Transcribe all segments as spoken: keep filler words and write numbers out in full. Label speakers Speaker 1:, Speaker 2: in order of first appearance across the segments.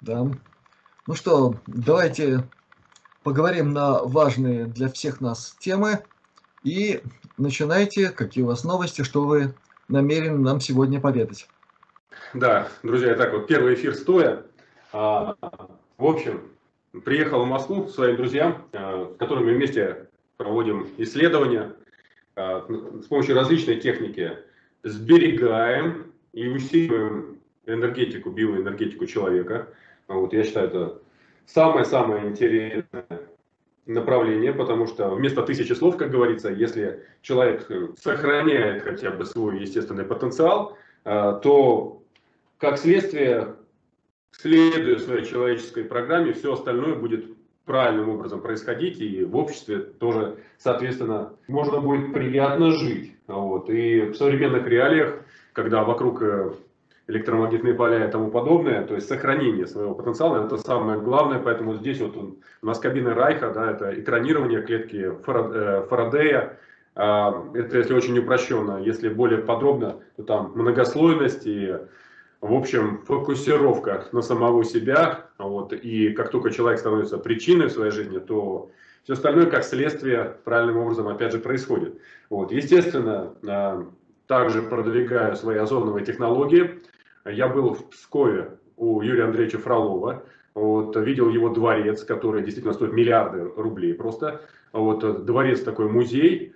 Speaker 1: Да. Ну что, давайте поговорим на важные для всех нас темы. И начинайте, какие у вас новости, что вы намерены нам сегодня поведать.
Speaker 2: Да, друзья, итак, вот первый эфир стоя. А, в общем, приехал в Москву к своим друзьям, а, с которыми вместе проводим исследования. А, с помощью различной техники сберегаем и усиливаем энергетику, биоэнергетику человека. Вот, я считаю, это самое-самое интересное направление, потому что вместо тысячи слов, как говорится, если человек сохраняет хотя бы свой естественный потенциал, то как следствие, следуя своей человеческой программе, все остальное будет правильным образом происходить, и в обществе тоже, соответственно, можно будет приятно жить. Вот. И в современных реалиях, когда вокруг электромагнитные поля и тому подобное, то есть сохранение своего потенциала, это самое главное, поэтому здесь вот он, у нас кабина Райха, да, это экранирование клетки Фарадея. Это если очень упрощенно, если более подробно, то там многослойность и, в общем, фокусировка на самого себя. Вот, и как только человек становится причиной в своей жизни, то все остальное, как следствие, правильным образом, опять же, происходит. Вот, естественно, также продвигаю свои озоновые технологии. Я был в Пскове у Юрия Андреевича Фролова. Вот, видел его дворец, который действительно стоит миллиарды рублей просто. Вот, дворец такой музей.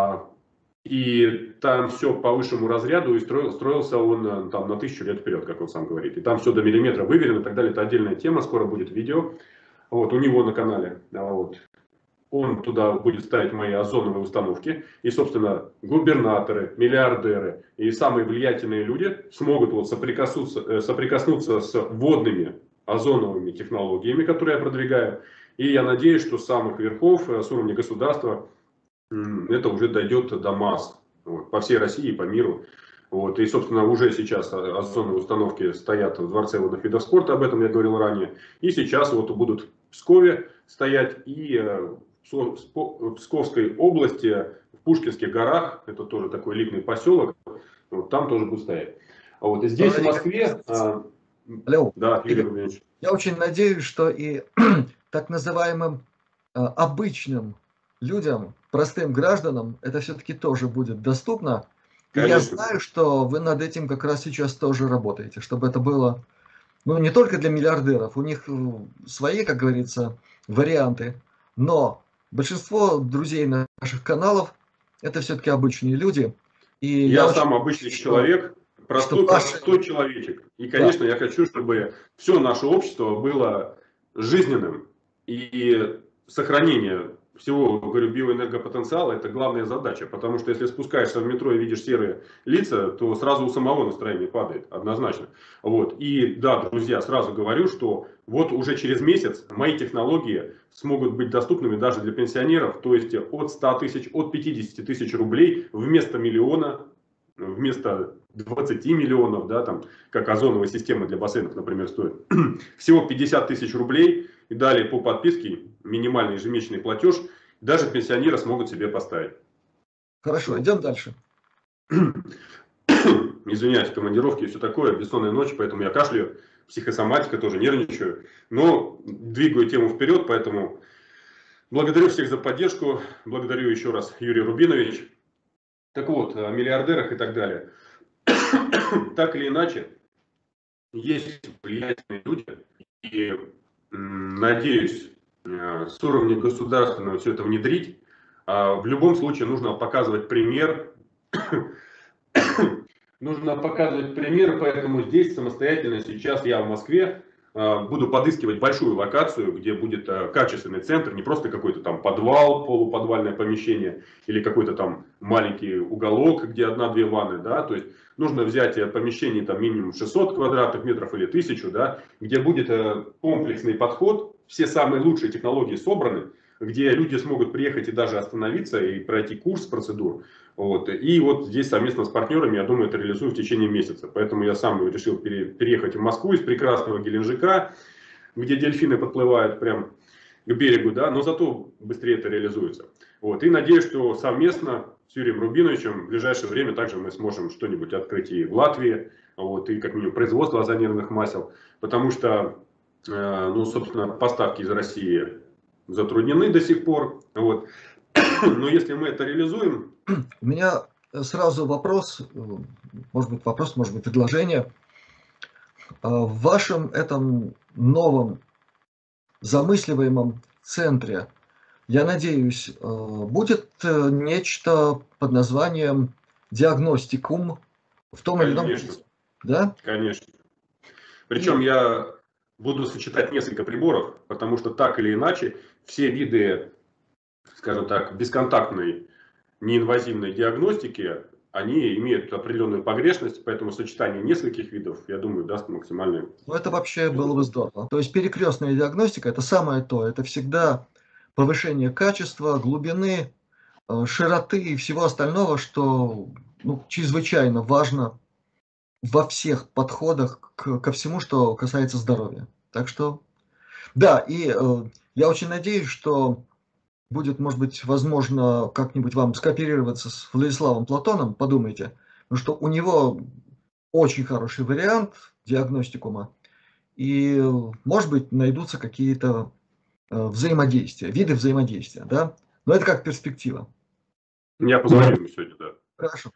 Speaker 2: И там все по высшему разряду, и строил, строился он там на тысячу лет вперед, как он сам говорит. И там все до миллиметра выверено и так далее. Это отдельная тема, скоро будет видео. Вот, у него на канале. Вот. Он туда будет ставить мои озоновые установки. И, собственно, губернаторы, миллиардеры и самые влиятельные люди смогут вот соприкоснуться, соприкоснуться с водными озоновыми технологиями, которые я продвигаю. И я надеюсь, что с самых верхов, с уровня государства, это уже дойдет до масс. Вот, по всей России и по миру. Вот, и, собственно, уже сейчас озоновые установки стоят в Дворце водных видов спорта, об этом я говорил ранее. И сейчас вот будут в Пскове стоять и в Псковской области, в Пушкинских горах, это тоже такой элитный поселок, вот, там тоже будут стоять. А вот и здесь, в Москве...
Speaker 1: Алло,
Speaker 2: да, Юрий
Speaker 1: Игорь,
Speaker 2: Рубинович.
Speaker 1: Я очень надеюсь, что и так называемым обычным людям, простым гражданам, это все-таки тоже будет доступно. И я знаю, что вы над этим как раз сейчас тоже работаете, чтобы это было, ну, не только для миллиардеров, у них свои, как говорится, варианты, но большинство друзей наших каналов это все-таки обычные люди. И
Speaker 2: я
Speaker 1: я
Speaker 2: сам
Speaker 1: очень
Speaker 2: обычный
Speaker 1: что,
Speaker 2: человек, простой,
Speaker 1: что ваши...
Speaker 2: простой человечек. И, конечно, да. Я хочу, чтобы все наше общество было жизненным. И сохранение всего, говорю, биоэнергопотенциала — это главная задача. Потому что если спускаешься в метро и видишь серые лица, то сразу у самого настроение падает, однозначно. Вот. И да, друзья, сразу говорю, что вот уже через месяц мои технологии смогут быть доступными даже для пенсионеров. То есть от ста тысяч, от пятидесяти тысяч рублей вместо миллиона, вместо двадцати миллионов, да, там, как озоновая система для бассейнов, например, стоит, всего пятьдесят тысяч рублей. И далее по подписке минимальный ежемесячный платеж даже пенсионеры смогут себе поставить.
Speaker 1: Хорошо, идем дальше.
Speaker 2: Извиняюсь, командировки и все такое, бессонная ночь, поэтому я кашляю, психосоматика, тоже нервничаю. Но двигаю тему вперед, поэтому благодарю всех за поддержку, благодарю еще раз Юрий Рубинович. Так вот, о миллиардерах и так далее. Так или иначе, есть влиятельные люди, и надеюсь, с уровня государственного все это внедрить. В любом случае нужно показывать пример. Нужно показывать пример, поэтому здесь самостоятельно сейчас я в Москве буду подыскивать большую локацию, где будет качественный центр, не просто какой-то там подвал, полуподвальное помещение или какой-то там маленький уголок, где одна-две ванны, да, то есть нужно взять помещение там минимум шестьсот квадратных метров или тысячу, да, где будет комплексный подход, все самые лучшие технологии собраны, где люди смогут приехать и даже остановиться и пройти курс процедур. Вот. И вот здесь совместно с партнерами, я думаю, это реализую в течение месяца. Поэтому я сам решил переехать в Москву из прекрасного Геленджика, где дельфины подплывают прям к берегу, да, но зато быстрее это реализуется. Вот. И надеюсь, что совместно с Юрием Рубиновичем в ближайшее время также мы сможем что-нибудь открыть и в Латвии, вот, и как минимум производство озонированных масел, потому что Ну, собственно, поставки из России затруднены до сих пор. Вот. Но если мы это реализуем...
Speaker 1: У меня сразу вопрос, может быть вопрос, может быть предложение. В вашем этом новом замысливаемом центре, я надеюсь, будет нечто под названием диагностикум в том или ином
Speaker 2: Конечно.
Speaker 1: виде, да?
Speaker 2: Конечно. Причем И... я буду сочетать несколько приборов, потому что так или иначе все виды, скажем так, бесконтактной неинвазивной диагностики, они имеют определенную погрешность, поэтому сочетание нескольких видов, я думаю, даст максимальный...
Speaker 1: Ну, это вообще было бы здорово. То есть перекрестная диагностика – это самое то. Это всегда повышение качества, глубины, широты и всего остального, что ну, чрезвычайно важно во всех подходах к, ко всему, что касается здоровья. Так что, да, и э, я очень надеюсь, что будет, может быть, возможно как-нибудь вам скооперироваться с Владиславом Платоном, подумайте, потому что у него очень хороший вариант диагностикума, и, может быть, найдутся какие-то э, взаимодействия, виды взаимодействия, да, но это как перспектива.
Speaker 2: Я позвоню ему сегодня, да.
Speaker 1: Хорошо.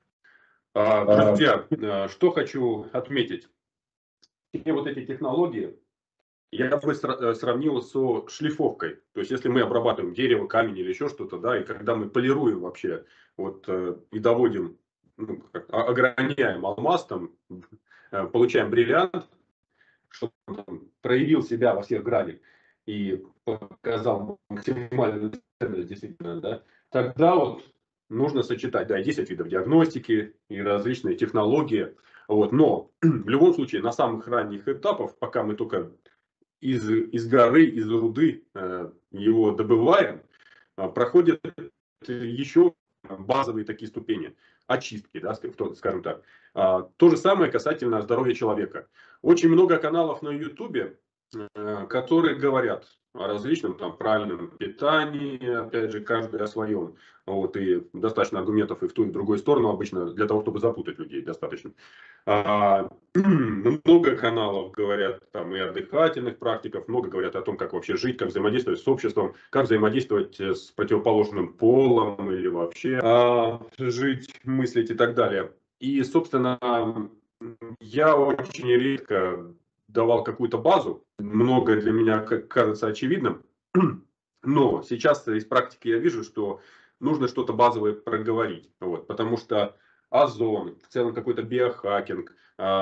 Speaker 2: Друзья, что хочу отметить. Все вот эти технологии я бы сравнил со шлифовкой. То есть, если мы обрабатываем дерево, камень или еще что-то, да, и когда мы полируем вообще, вот, и доводим, ну, как, ограняем алмаз, там, получаем бриллиант, чтобы он проявил себя во всех гранях и показал максимальную ценность, действительно, да, тогда вот нужно сочетать, да, и десять видов диагностики, и различные технологии. Вот. Но в любом случае, на самых ранних этапах, пока мы только из, из горы, из руды э, его добываем, э, проходят еще базовые такие ступени очистки, да, скажем так. А, то же самое касательно здоровья человека. Очень много каналов на ютубе, э, которые говорят о различном там правильном питании, опять же, каждый о своем. Вот, и достаточно аргументов и в ту, и в другую сторону обычно для того, чтобы запутать людей достаточно. А, много каналов говорят там и о дыхательных практиках, много говорят о том, как вообще жить, как взаимодействовать с обществом, как взаимодействовать с противоположным полом или вообще а, жить, мыслить и так далее. И, собственно, я очень редко давал какую-то базу, многое для меня кажется очевидным, но сейчас из практики я вижу, что нужно что-то базовое проговорить, вот, потому что озон, в целом какой-то биохакинг,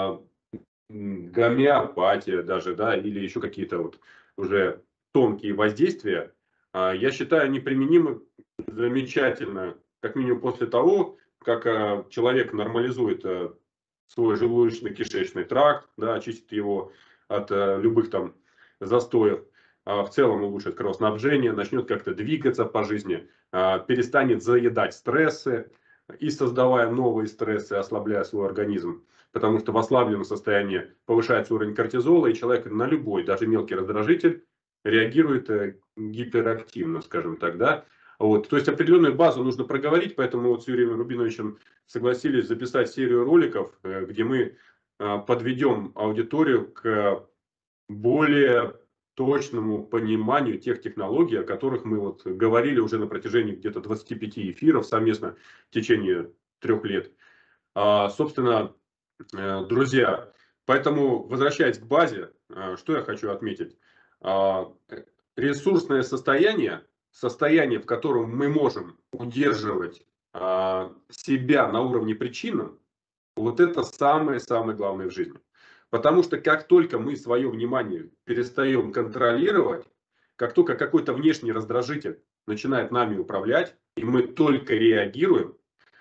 Speaker 2: гомеопатия даже, да, или еще какие-то вот уже тонкие воздействия, я считаю неприменимы замечательно, как минимум после того, как человек нормализует свой желудочно-кишечный тракт, да, очистит его от любых там застоев, в целом улучшит кровоснабжение, начнет как-то двигаться по жизни, перестанет заедать стрессы и создавая новые стрессы, ослабляя свой организм. Потому что в ослабленном состоянии повышается уровень кортизола, и человек на любой, даже мелкий раздражитель, реагирует гиперактивно, скажем так, да. Вот. То есть определенную базу нужно проговорить, поэтому вот с Юрием Рубиновичем согласились записать серию роликов, где мы подведем аудиторию к более точному пониманию тех технологий, о которых мы вот говорили уже на протяжении где-то двадцати пяти эфиров совместно в течение трех лет. А, собственно, друзья, поэтому, возвращаясь к базе, что я хочу отметить. Ресурсное состояние, состояние, в котором мы можем удерживать себя на уровне причинном, вот это самое-самое главное в жизни. Потому что как только мы свое внимание перестаем контролировать, как только какой-то внешний раздражитель начинает нами управлять, и мы только реагируем,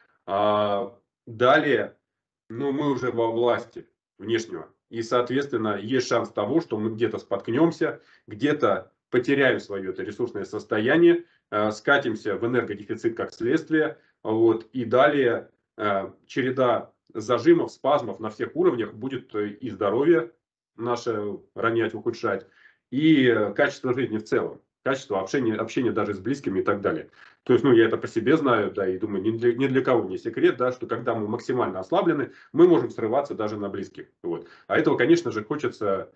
Speaker 2: далее, ну, мы уже во власти внешнего. И, соответственно, есть шанс того, что мы где-то споткнемся, где-то потеряем свое это ресурсное состояние, э, скатимся в энергодефицит как следствие. Вот, и далее э, череда зажимов, спазмов на всех уровнях будет и здоровье наше ронять, ухудшать, и качество жизни в целом. Качество общения, общения даже с близкими и так далее. То есть, ну, я это по себе знаю, да, и думаю, ни для, ни для кого не секрет, да, что когда мы максимально ослаблены, мы можем срываться даже на близких. Вот. А этого, конечно же, хочется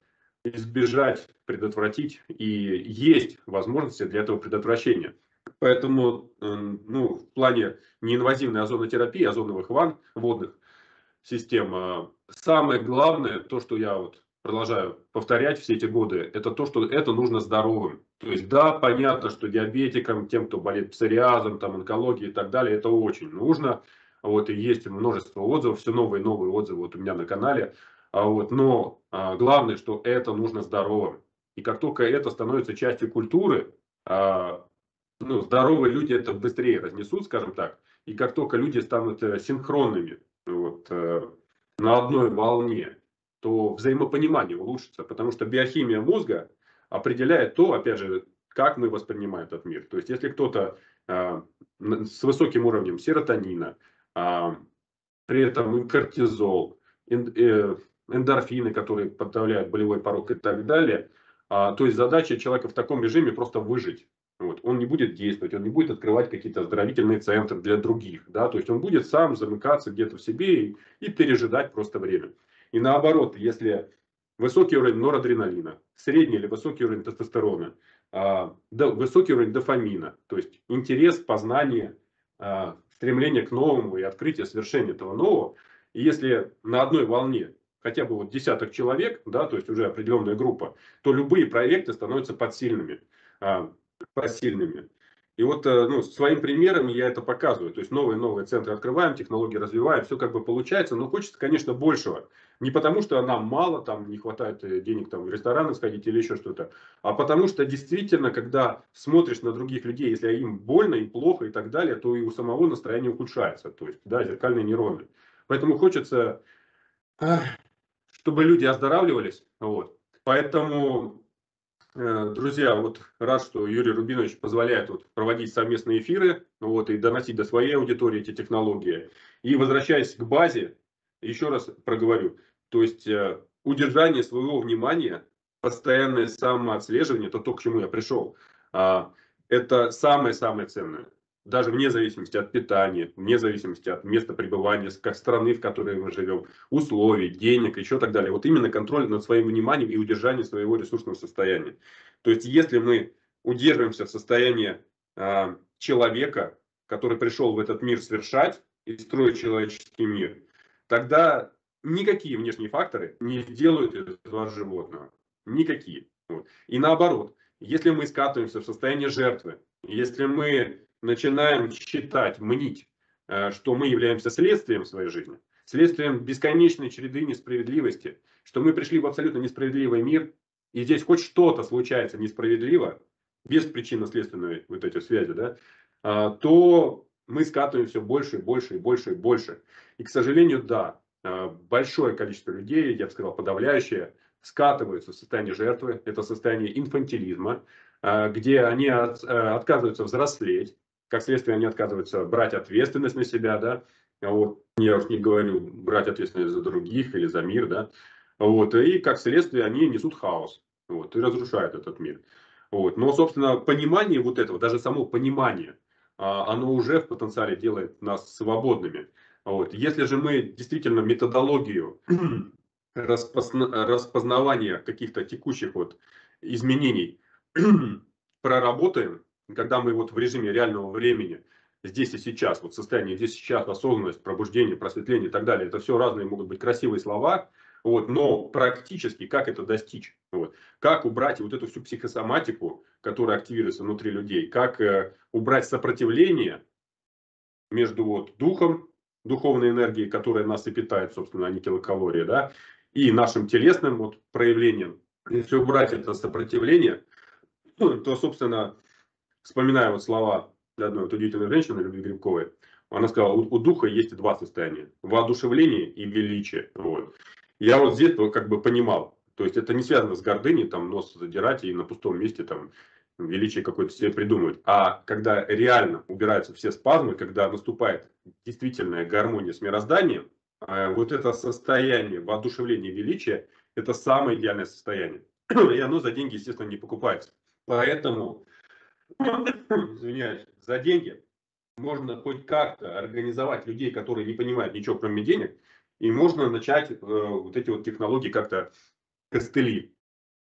Speaker 2: избежать, предотвратить, и есть возможности для этого предотвращения. Поэтому, ну, в плане неинвазивной озонотерапии, озоновых ванн водных систем, самое главное, то, что я вот продолжаю повторять все эти годы, это то, что это нужно здоровым. То есть, да, понятно, что диабетикам, тем, кто болеет псориазом, там, онкологией и так далее, это очень нужно. Вот, и есть множество отзывов, все новые и новые отзывы вот у меня на канале. А вот, но а, главное, что это нужно здоровым. И как только это становится частью культуры, а, ну, здоровые люди это быстрее разнесут, скажем так. И как только люди станут синхронными, вот, э, на одной волне, то взаимопонимание улучшится, потому что биохимия мозга определяет то, опять же, как мы воспринимаем этот мир. То есть, если кто-то э, с высоким уровнем серотонина, э, при этом кортизол, э, эндорфины, которые подавляют болевой порог и так далее, э, то есть задача человека в таком режиме просто выжить. Вот. Он не будет действовать, он не будет открывать какие-то оздоровительные центры для других. Да? То есть он будет сам замыкаться где-то в себе и, и пережидать просто время. И наоборот, если высокий уровень норадреналина, средний или высокий уровень тестостерона, а, да, высокий уровень дофамина, то есть интерес, познание, а, стремление к новому и открытие, совершение этого нового. И если на одной волне хотя бы вот десяток человек, да, то есть уже определенная группа, то любые проекты становятся подсильными. А, посильными. И вот, ну, своим примером я это показываю. То есть новые-новые центры открываем, технологии развиваем, все как бы получается, но хочется, конечно, большего. Не потому, что нам мало, там не хватает денег там, в рестораны сходить или еще что-то, а потому что действительно, когда смотришь на других людей, если им больно, им плохо и так далее, то и у самого настроение ухудшается. То есть, да, зеркальные нейроны. Поэтому хочется, чтобы люди оздоравливались. Вот. Поэтому, друзья, вот рад, что Юрий Рубинович позволяет вот проводить совместные эфиры, вот, и доносить до своей аудитории эти технологии. И возвращаясь к базе, еще раз проговорю, то есть удержание своего внимания, постоянное самоотслеживание, это то, к чему я пришел, это самое-самое ценное. Даже вне зависимости от питания, вне зависимости от места пребывания, как страны, в которой мы живем, условий, денег, еще так далее. Вот именно контроль над своим вниманием и удержание своего ресурсного состояния. То есть, если мы удерживаемся в состоянии э, человека, который пришел в этот мир совершать и строить человеческий мир, тогда никакие внешние факторы не сделают из вас животного. Никакие. Вот. И наоборот, если мы скатываемся в состояние жертвы, если мы начинаем считать, мнить, что мы являемся следствием своей жизни, следствием бесконечной череды несправедливости, что мы пришли в абсолютно несправедливый мир, и здесь хоть что-то случается несправедливо, без причинно-следственной вот этой связи, да, то мы скатываем все больше и больше и больше и больше. И, к сожалению, да, большое количество людей, я бы сказал, подавляющее, скатываются в состояние жертвы, это состояние инфантилизма, где они отказываются взрослеть, как следствие они отказываются брать ответственность на себя, да, вот, я уж не говорю брать ответственность за других или за мир, да, вот, и как следствие они несут хаос, вот, и разрушают этот мир. Вот. Но, собственно, понимание вот этого, даже само понимание, оно уже в потенциале делает нас свободными. Вот. Если же мы действительно методологию распозна распознавания каких-то текущих вот изменений проработаем, когда мы вот в режиме реального времени, здесь и сейчас, вот состояние здесь и сейчас, осознанность, пробуждение, просветление и так далее, это все разные могут быть красивые слова, вот, но практически как это достичь? Вот, как убрать вот эту всю психосоматику, которая активируется внутри людей, как э, убрать сопротивление между вот духом, духовной энергией, которая нас и питает, собственно, а не килокалории, да, и нашим телесным вот проявлением. Если убрать это сопротивление, то, собственно, вспоминая вот слова одной вот удивительной женщины, Любви Грибковой, она сказала, у, у духа есть два состояния: воодушевление и величие. Вот. Я вот здесь как бы понимал, то есть это не связано с гордыней, там нос задирать и на пустом месте там величие какое-то себе придумывать. А когда реально убираются все спазмы, когда наступает действительная гармония с мирозданием, вот это состояние воодушевления и величия, это самое идеальное состояние. И оно за деньги, естественно, не покупается. Поэтому, извиняюсь, за деньги можно хоть как-то организовать людей, которые не понимают ничего, кроме денег, и можно начать э, вот эти вот технологии как-то костыли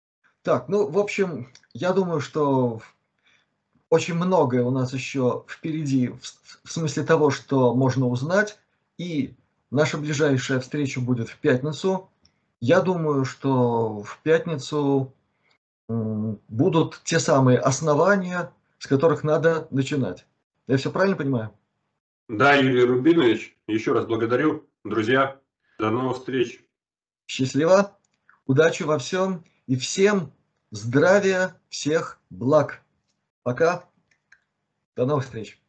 Speaker 1: Так, ну, в общем, я думаю, что очень многое у нас еще впереди, в с в смысле того, что можно узнать. И наша ближайшая встреча будет в пятницу. Я думаю, что в пятницу, м, будут те самые основания, с которых надо начинать. Я всё правильно понимаю?
Speaker 2: Да, Юрий Рубинович, еще раз благодарю. Друзья, до новых встреч!
Speaker 1: Счастливо, удачи во всем и всем здравия, всех благ. Пока. До новых встреч!